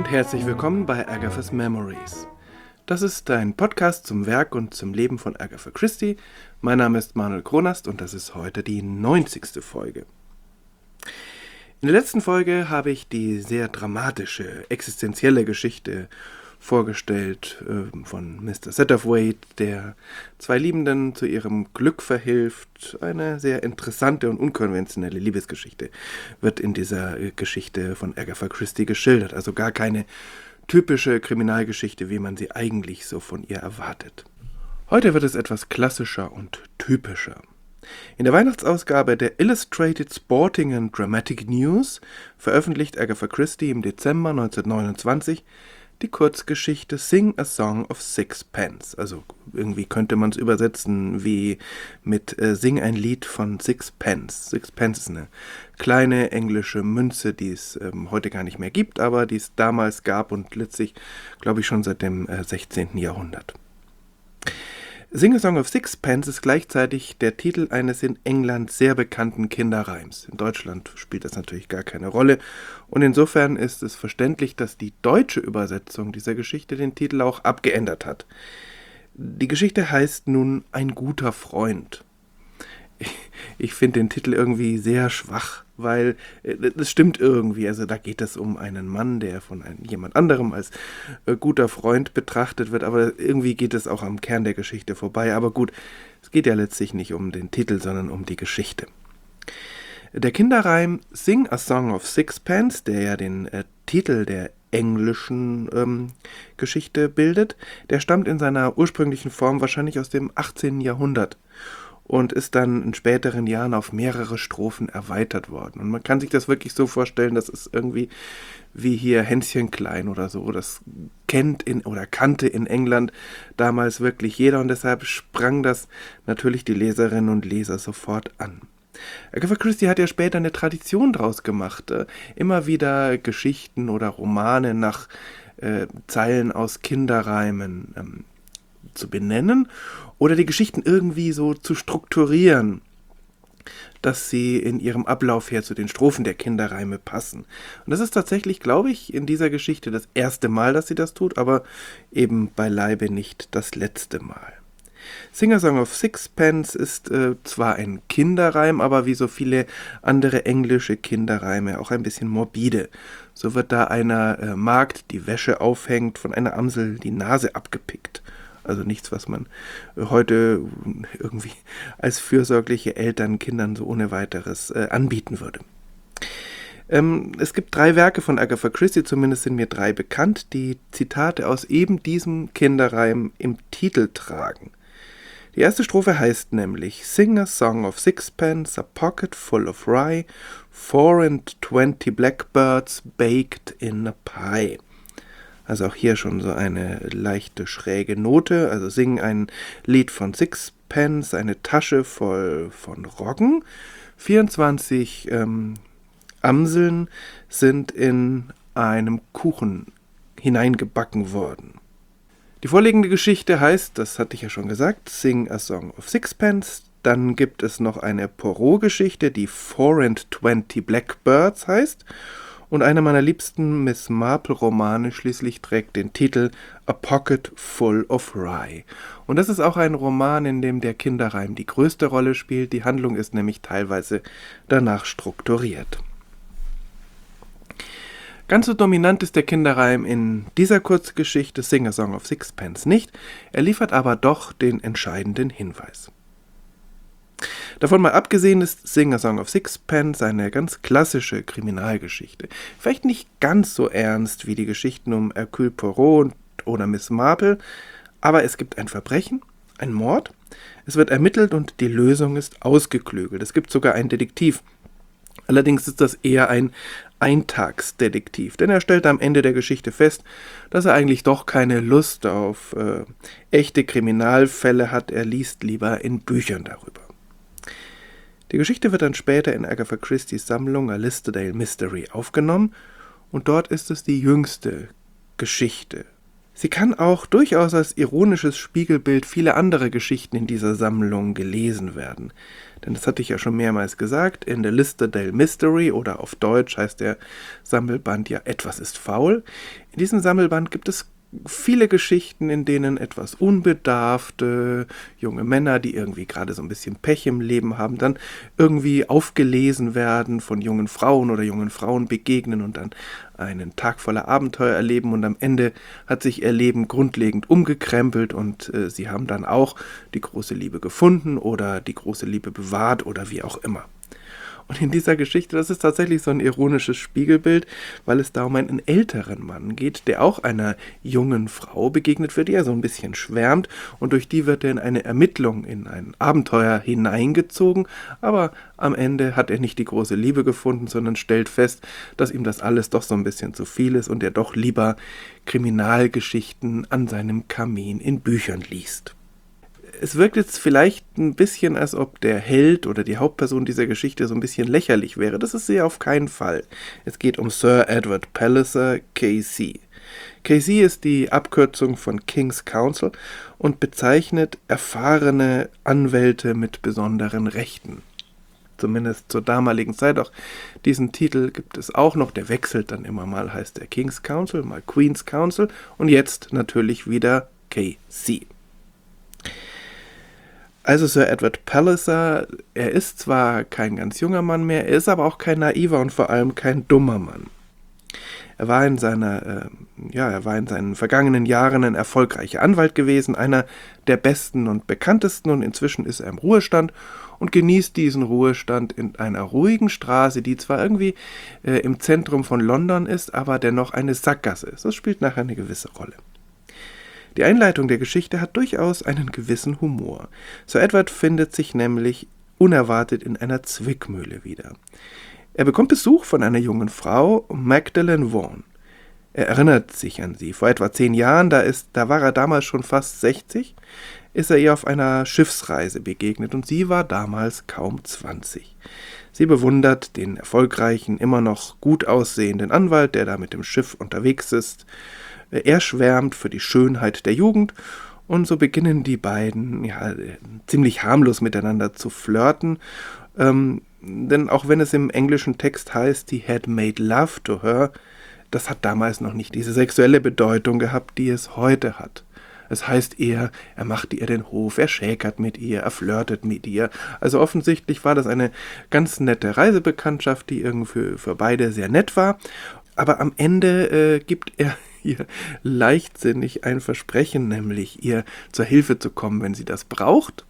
und herzlich willkommen bei Agatha's Memories. Das ist ein Podcast zum Werk und zum Leben von Agatha Christie. Mein Name ist Manuel Kronast und das ist heute die 90. Folge. In der letzten Folge habe ich die sehr dramatische, existenzielle Geschichte vorgestellt von Mr. Satterthwaite, der zwei Liebenden zu ihrem Glück verhilft. Eine sehr interessante und unkonventionelle Liebesgeschichte wird in dieser Geschichte von Agatha Christie geschildert. Also gar keine typische Kriminalgeschichte, wie man sie eigentlich so von ihr erwartet. Heute wird es etwas klassischer und typischer. In der Weihnachtsausgabe der Illustrated Sporting and Dramatic News veröffentlicht Agatha Christie im Dezember 1929 die Kurzgeschichte Sing a Song of Sixpence. Also irgendwie könnte man es übersetzen wie mit Sing ein Lied von Sixpence. Sixpence ist eine kleine englische Münze, die es heute gar nicht mehr gibt, aber die es damals gab und letztlich, glaube ich, schon seit dem 16. Jahrhundert. Sing a Song of Sixpence ist gleichzeitig der Titel eines in England sehr bekannten Kinderreims. In Deutschland spielt das natürlich gar keine Rolle und insofern ist es verständlich, dass die deutsche Übersetzung dieser Geschichte den Titel auch abgeändert hat. Die Geschichte heißt nun Ein guter Freund. Ich finde den Titel irgendwie sehr schwach, weil das stimmt irgendwie. Also da geht es um einen Mann, der von jemand anderem als guter Freund betrachtet wird, aber irgendwie geht es auch am Kern der Geschichte vorbei. Aber gut, es geht ja letztlich nicht um den Titel, sondern um die Geschichte. Der Kinderreim Sing a Song of Sixpence, der ja den Titel der englischen Geschichte bildet, der stammt in seiner ursprünglichen Form wahrscheinlich aus dem 18. Jahrhundert. Und ist dann in späteren Jahren auf mehrere Strophen erweitert worden. Und man kann sich das wirklich so vorstellen, das ist irgendwie wie hier Hänschen klein oder so. Das kannte in England damals wirklich jeder und deshalb sprang das natürlich die Leserinnen und Leser sofort an. Agatha Christie hat ja später eine Tradition draus gemacht, immer wieder Geschichten oder Romane nach Zeilen aus Kinderreimen zu benennen oder die Geschichten irgendwie so zu strukturieren, dass sie in ihrem Ablauf her zu den Strophen der Kinderreime passen. Und das ist tatsächlich, glaube ich, in dieser Geschichte das erste Mal, dass sie das tut, aber eben beileibe nicht das letzte Mal. Sing a Song of Sixpence ist zwar ein Kinderreim, aber wie so viele andere englische Kinderreime auch ein bisschen morbide. So wird da einer Magd, die Wäsche aufhängt, von einer Amsel die Nase abgepickt. Also nichts, was man heute irgendwie als fürsorgliche Eltern Kindern so ohne weiteres anbieten würde. Es gibt 3 Werke von Agatha Christie, zumindest sind mir 3 bekannt, die Zitate aus eben diesem Kinderreim im Titel tragen. Die erste Strophe heißt nämlich Sing a song of sixpence, a pocket full of rye, 24 blackbirds baked in a pie. Also auch hier schon so eine leichte schräge Note. Also singen ein Lied von Sixpence, eine Tasche voll von Roggen. 24 Amseln sind in einem Kuchen hineingebacken worden. Die vorliegende Geschichte heißt, das hatte ich ja schon gesagt, Sing a Song of Sixpence. Dann gibt es noch eine Poirot-Geschichte, die 24 Blackbirds heißt. Und einer meiner liebsten Miss Marple-Romane schließlich trägt den Titel A Pocket Full of Rye. Und das ist auch ein Roman, in dem der Kinderreim die größte Rolle spielt. Die Handlung ist nämlich teilweise danach strukturiert. Ganz so dominant ist der Kinderreim in dieser Kurzgeschichte Sing a Song of Sixpence nicht. Er liefert aber doch den entscheidenden Hinweis. Davon mal abgesehen ist Sing a Song of Sixpence eine ganz klassische Kriminalgeschichte. Vielleicht nicht ganz so ernst wie die Geschichten um Hercule Poirot oder Miss Marple, aber es gibt ein Verbrechen, ein Mord, es wird ermittelt und die Lösung ist ausgeklügelt. Es gibt sogar einen Detektiv. Allerdings ist das eher ein Eintagsdetektiv, denn er stellt am Ende der Geschichte fest, dass er eigentlich doch keine Lust auf echte Kriminalfälle hat. Er liest lieber in Büchern darüber. Die Geschichte wird dann später in Agatha Christie's Sammlung A Listerdale Mystery aufgenommen und dort ist es die jüngste Geschichte Sie kann auch durchaus als ironisches Spiegelbild vieler anderer Geschichten in dieser Sammlung gelesen werden. Denn das hatte ich ja schon mehrmals gesagt, in der Liste del Mystery oder auf Deutsch heißt der Sammelband ja Etwas ist faul. In diesem Sammelband gibt es viele Geschichten, in denen etwas unbedarfte junge Männer, die irgendwie gerade so ein bisschen Pech im Leben haben, dann irgendwie aufgelesen werden, von jungen Frauen oder jungen Frauen begegnen und dann einen Tag voller Abenteuer erleben und am Ende hat sich ihr Leben grundlegend umgekrempelt und sie haben dann auch die große Liebe gefunden oder die große Liebe bewahrt oder wie auch immer. Und in dieser Geschichte, das ist tatsächlich so ein ironisches Spiegelbild, weil es da um einen älteren Mann geht, der auch einer jungen Frau begegnet wird, die er so ein bisschen schwärmt und durch die wird er in eine Ermittlung, in ein Abenteuer hineingezogen, aber am Ende hat er nicht die große Liebe gefunden, sondern stellt fest, dass ihm das alles doch so ein bisschen zu viel ist und er doch lieber Kriminalgeschichten an seinem Kamin in Büchern liest. Es wirkt jetzt vielleicht ein bisschen, als ob der Held oder die Hauptperson dieser Geschichte so ein bisschen lächerlich wäre. Das ist sie auf keinen Fall. Es geht um Sir Edward Palliser, KC. KC ist die Abkürzung von King's Counsel und bezeichnet erfahrene Anwälte mit besonderen Rechten. Zumindest zur damaligen Zeit. Auch diesen Titel gibt es auch noch. Der wechselt dann immer mal, heißt der King's Counsel, mal Queen's Counsel und jetzt natürlich wieder KC. Also Sir Edward Palliser, er ist zwar kein ganz junger Mann mehr, er ist aber auch kein naiver und vor allem kein dummer Mann. Er war in seinen vergangenen Jahren ein erfolgreicher Anwalt gewesen, einer der besten und bekanntesten und inzwischen ist er im Ruhestand und genießt diesen Ruhestand in einer ruhigen Straße, die zwar irgendwie im Zentrum von London ist, aber dennoch eine Sackgasse ist. Das spielt nachher eine gewisse Rolle. Die Einleitung der Geschichte hat durchaus einen gewissen Humor. Sir Edward findet sich nämlich unerwartet in einer Zwickmühle wieder. Er bekommt Besuch von einer jungen Frau, Magdalene Vaughan. Er erinnert sich an sie. Vor etwa 10 Jahren, da war er damals schon fast 60, ist er ihr auf einer Schiffsreise begegnet und sie war damals kaum 20. Sie bewundert den erfolgreichen, immer noch gut aussehenden Anwalt, der da mit dem Schiff unterwegs ist. Er schwärmt für die Schönheit der Jugend und so beginnen die beiden ziemlich harmlos miteinander zu flirten. Denn auch wenn es im englischen Text heißt, he had made love to her, das hat damals noch nicht diese sexuelle Bedeutung gehabt, die es heute hat. Es heißt eher, er machte ihr den Hof, er schäkert mit ihr, er flirtet mit ihr. Also offensichtlich war das eine ganz nette Reisebekanntschaft, die irgendwie für beide sehr nett war. Aber am Ende gibt er ihr leichtsinnig ein Versprechen, nämlich ihr zur Hilfe zu kommen, wenn sie das braucht.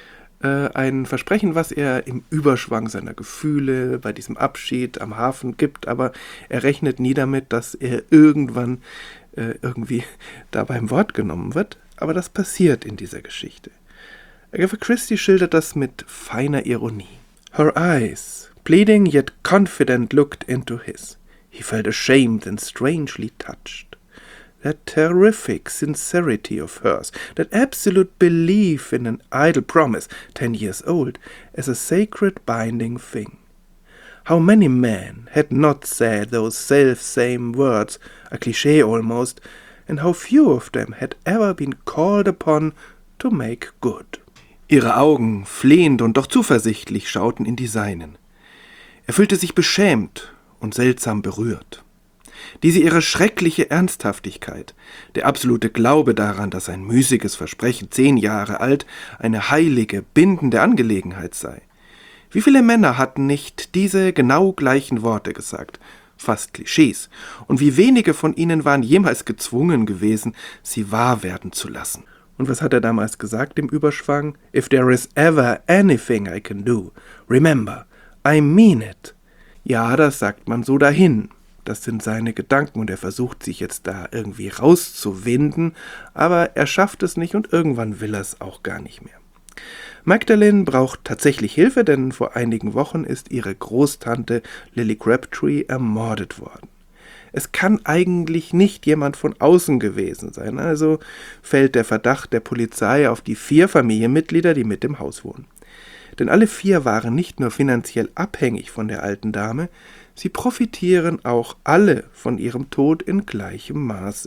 Ein Versprechen, was er im Überschwang seiner Gefühle bei diesem Abschied am Hafen gibt, aber er rechnet nie damit, dass er irgendwann irgendwie da beim Wort genommen wird. Aber das passiert in dieser Geschichte. Agatha Christie schildert das mit feiner Ironie. Her eyes, pleading yet confident, looked into his. He felt ashamed and strangely touched. That terrific sincerity of hers, that absolute belief in an idle promise, 10 years old, as a sacred binding thing. How many men had not said those self-same words, a cliché almost, and how few of them had ever been called upon to make good. Ihre Augen, flehend und doch zuversichtlich, schauten in die seinen. Er fühlte sich beschämt und seltsam berührt. Diese ihre schreckliche Ernsthaftigkeit, der absolute Glaube daran, dass ein müßiges Versprechen 10 Jahre alt eine heilige, bindende Angelegenheit sei. Wie viele Männer hatten nicht diese genau gleichen Worte gesagt, fast Klischees, und wie wenige von ihnen waren jemals gezwungen gewesen, sie wahr werden zu lassen. Und was hat er damals gesagt im Überschwang? If there is ever anything I can do, remember, I mean it. Ja, das sagt man so dahin. Das sind seine Gedanken und er versucht sich jetzt da irgendwie rauszuwinden, aber er schafft es nicht und irgendwann will er es auch gar nicht mehr. Magdalene braucht tatsächlich Hilfe, denn vor einigen Wochen ist ihre Großtante Lily Crabtree ermordet worden. Es kann eigentlich nicht jemand von außen gewesen sein, also fällt der Verdacht der Polizei auf die 4 Familienmitglieder, die mit im Haus wohnen. Denn alle 4 waren nicht nur finanziell abhängig von der alten Dame, sie profitieren auch alle von ihrem Tod in gleichem Maße.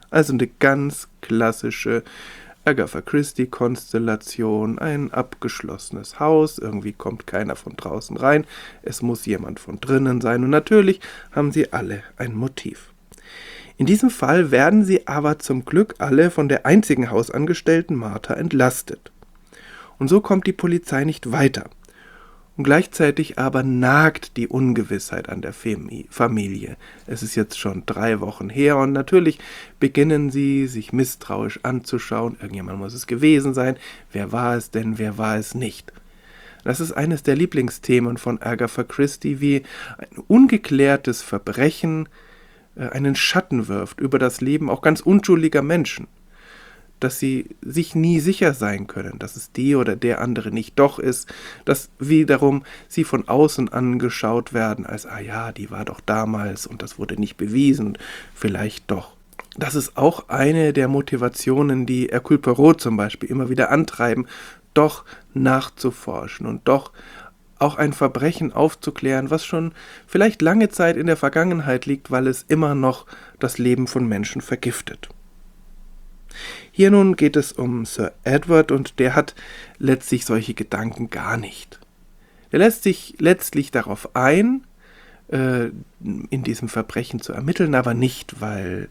Also eine ganz klassische Agatha Christie-Konstellation, ein abgeschlossenes Haus, irgendwie kommt keiner von draußen rein, es muss jemand von drinnen sein und natürlich haben sie alle ein Motiv. In diesem Fall werden sie aber zum Glück alle von der einzigen Hausangestellten Martha entlastet. Und so kommt die Polizei nicht weiter. Und gleichzeitig aber nagt die Ungewissheit an der Familie. Es ist jetzt schon 3 Wochen her und natürlich beginnen sie, sich misstrauisch anzuschauen. Irgendjemand muss es gewesen sein. Wer war es denn, wer war es nicht? Das ist eines der Lieblingsthemen von Agatha Christie, wie ein ungeklärtes Verbrechen einen Schatten wirft über das Leben auch ganz unschuldiger Menschen. Dass sie sich nie sicher sein können, dass es die oder der andere nicht doch ist, dass wiederum sie von außen angeschaut werden als, die war doch damals und das wurde nicht bewiesen und vielleicht doch. Das ist auch eine der Motivationen, die Hercule Poirot zum Beispiel immer wieder antreiben, doch nachzuforschen und doch auch ein Verbrechen aufzuklären, was schon vielleicht lange Zeit in der Vergangenheit liegt, weil es immer noch das Leben von Menschen vergiftet. Hier nun geht es um Sir Edward und der hat letztlich solche Gedanken gar nicht. Er lässt sich letztlich darauf ein, in diesem Verbrechen zu ermitteln, aber nicht, weil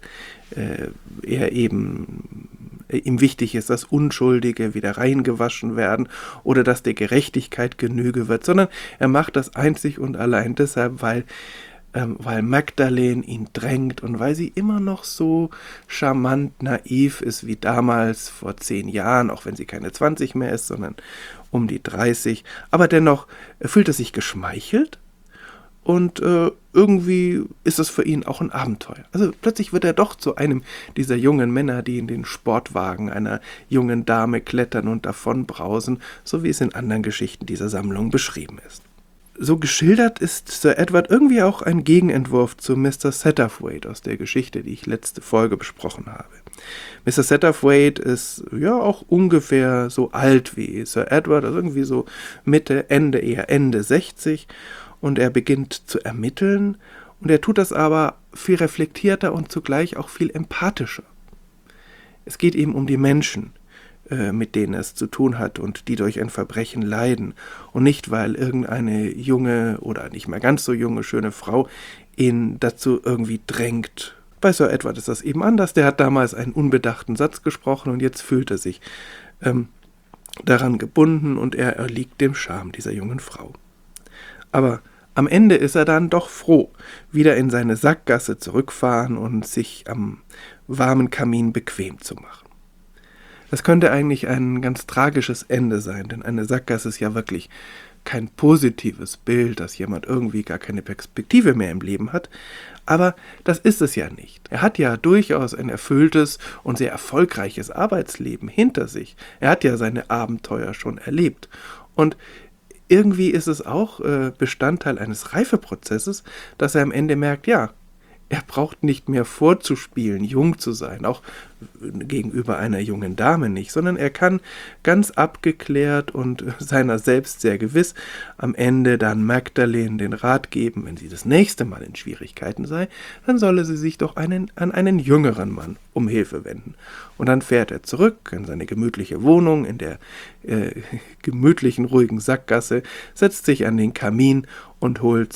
ihm wichtig ist, dass Unschuldige wieder reingewaschen werden oder dass der Gerechtigkeit Genüge wird, sondern er macht das einzig und allein deshalb, weil Magdalene ihn drängt und weil sie immer noch so charmant naiv ist wie damals vor 10 Jahren, auch wenn sie keine 20 mehr ist, sondern um die 30. Aber dennoch fühlt er sich geschmeichelt und irgendwie ist es für ihn auch ein Abenteuer. Also plötzlich wird er doch zu einem dieser jungen Männer, die in den Sportwagen einer jungen Dame klettern und davon brausen, so wie es in anderen Geschichten dieser Sammlung beschrieben ist. So geschildert ist Sir Edward irgendwie auch ein Gegenentwurf zu Mr. Satterthwaite aus der Geschichte, die ich letzte Folge besprochen habe. Mr. Satterthwaite ist ja auch ungefähr so alt wie Sir Edward, also irgendwie so eher Ende 60 und er beginnt zu ermitteln und er tut das aber viel reflektierter und zugleich auch viel empathischer. Es geht ihm um die Menschen, mit denen es zu tun hat und die durch ein Verbrechen leiden und nicht, weil irgendeine junge oder nicht mehr ganz so junge, schöne Frau ihn dazu irgendwie drängt. Bei Sir Edward ist das eben anders. Der hat damals einen unbedachten Satz gesprochen und jetzt fühlt er sich daran gebunden und er erliegt dem Charme dieser jungen Frau. Aber am Ende ist er dann doch froh, wieder in seine Sackgasse zurückfahren und sich am warmen Kamin bequem zu machen. Das könnte eigentlich ein ganz tragisches Ende sein, denn eine Sackgasse ist ja wirklich kein positives Bild, dass jemand irgendwie gar keine Perspektive mehr im Leben hat, aber das ist es ja nicht. Er hat ja durchaus ein erfülltes und sehr erfolgreiches Arbeitsleben hinter sich. Er hat ja seine Abenteuer schon erlebt und irgendwie ist es auch Bestandteil eines Reifeprozesses, dass er am Ende merkt, ja, er braucht nicht mehr vorzuspielen, jung zu sein, auch gegenüber einer jungen Dame nicht, sondern er kann ganz abgeklärt und seiner selbst sehr gewiss am Ende dann Magdalene den Rat geben, wenn sie das nächste Mal in Schwierigkeiten sei, dann solle sie sich doch an einen jüngeren Mann um Hilfe wenden. Und dann fährt er zurück in seine gemütliche Wohnung, in der gemütlichen, ruhigen Sackgasse, setzt sich an den Kamin und holt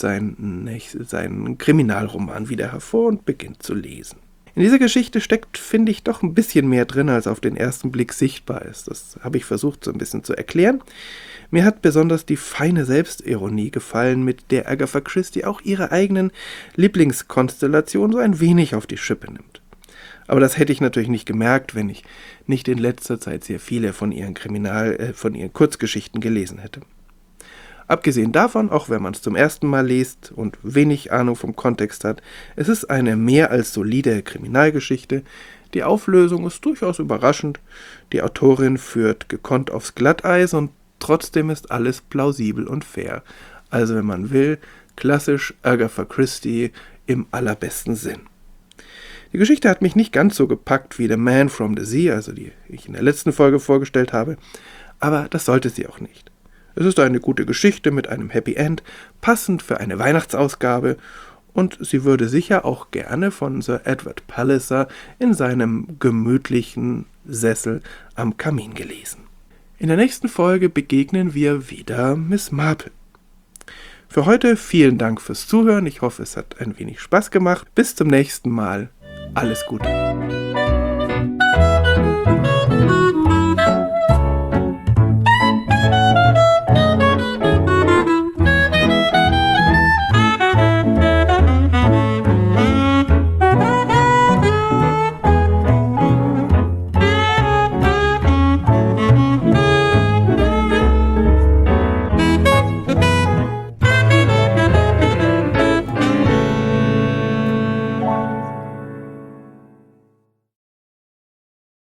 seinen Kriminalroman wieder hervor und beginnt zu lesen. In dieser Geschichte steckt, finde ich, doch ein bisschen mehr drin, als auf den ersten Blick sichtbar ist. Das habe ich versucht so ein bisschen zu erklären. Mir hat besonders die feine Selbstironie gefallen, mit der Agatha Christie auch ihre eigenen Lieblingskonstellationen so ein wenig auf die Schippe nimmt. Aber das hätte ich natürlich nicht gemerkt, wenn ich nicht in letzter Zeit sehr viele von ihren Kurzgeschichten gelesen hätte. Abgesehen davon, auch wenn man es zum ersten Mal liest und wenig Ahnung vom Kontext hat, es ist eine mehr als solide Kriminalgeschichte. Die Auflösung ist durchaus überraschend. Die Autorin führt gekonnt aufs Glatteis und trotzdem ist alles plausibel und fair. Also wenn man will, klassisch Agatha Christie im allerbesten Sinn. Die Geschichte hat mich nicht ganz so gepackt wie The Man from the Sea, also die ich in der letzten Folge vorgestellt habe, aber das sollte sie auch nicht. Es ist eine gute Geschichte mit einem Happy End, passend für eine Weihnachtsausgabe und sie würde sicher auch gerne von Sir Edward Palliser in seinem gemütlichen Sessel am Kamin gelesen. In der nächsten Folge begegnen wir wieder Miss Marple. Für heute vielen Dank fürs Zuhören. Ich hoffe, es hat ein wenig Spaß gemacht. Bis zum nächsten Mal. Alles Gute.